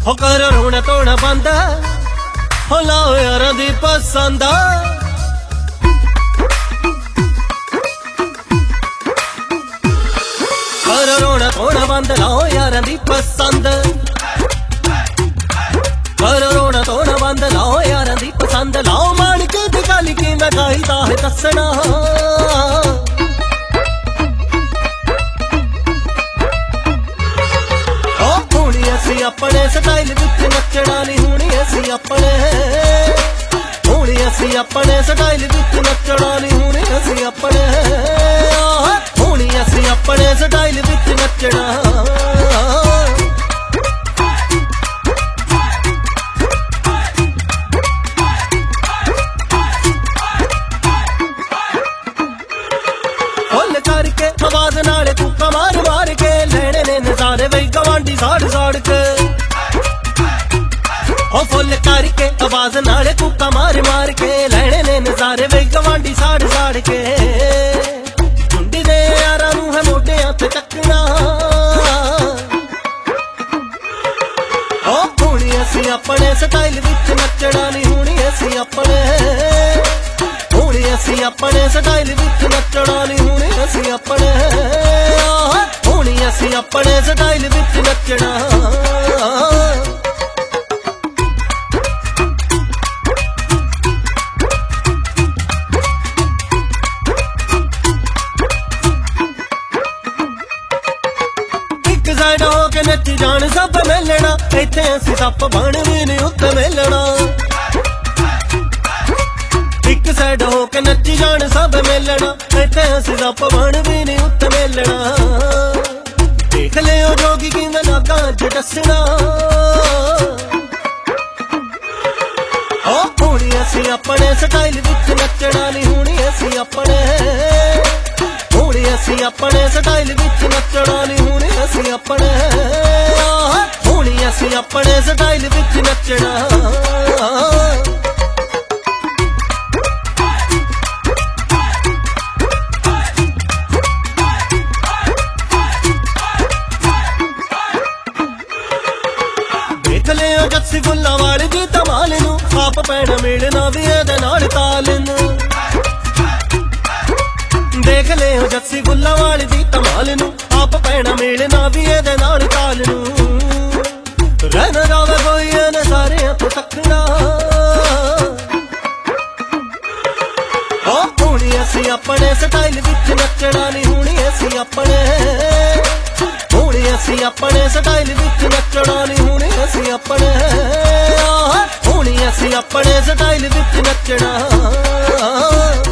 हो कर रोना धोना बंद हो लाओ यारां दी पसंद कर रोना धोना बंद लाओ यारां दी पसंद कर रोना धोना बंद लाओ यारां दी पसंद लाओ माणक दी गल की मैं गाईदा है दसना अपने स्टाइल विच नचना नहीं हुणी असी अपने हुणी असी अपने स्टाइल विच नचना नहीं हुणी असी अपने हुणी असी अपने स्टाइल विच नचना फुल करके आवाज नाल कूका मार मार के लेने ने नजारे वही गवांडी साड़ साड़ के फुल करके आवाज नाल कूका मार मार के लेने ने नजारे वे गवांडी साड़ साड़ के झुंडी दे यारां नूं है मोढियां ते चकना हुणी असी अपने स्टाइल विच नचना नहीं हुणी असी अपने हुणी असी अपने स्टाइल विच नचना नहीं हुणी असी अपने हुणी असी अपने स्टाइल विच नचना साइड हो के नच जान सब मिलना इत्थे असीं सप बन भी नहीं उत्ते मिलना एक साइड हो के नच जान सब मिलना इत्थे असीं सप बन भी नहीं उत्ते मिलना देख लियो जोगी की मैं लागा अज दसना हुणी असीं अपने स्टाइल विच नचना नहीं हुणी असीं अपने हुणी असीं अपने स्टाइल विच नचना नहीं हुणी असीं अपने हुणी असीं अपने स्टाइल विच नचना देख लियो जस्सी फुल्लां वाली दी धमाल नूं आप पैणा मिलना भी इहदे नाल ताल नूं देख लियो जस्सी फुल्लां वाली दी धमाल नूं आप पैणा मिलना भी इहदे नाल ताल नूं रहना जावे कोई इहने सारियां तो तकना हुणी असीं अपने स्टाइल विच नचना नहीं हुणी असीं अपने हुणी असीं अपने स्टाइल विच नचना नहीं हुणी असीं अपने हुणी असीं अपने स्टाइल विच नचना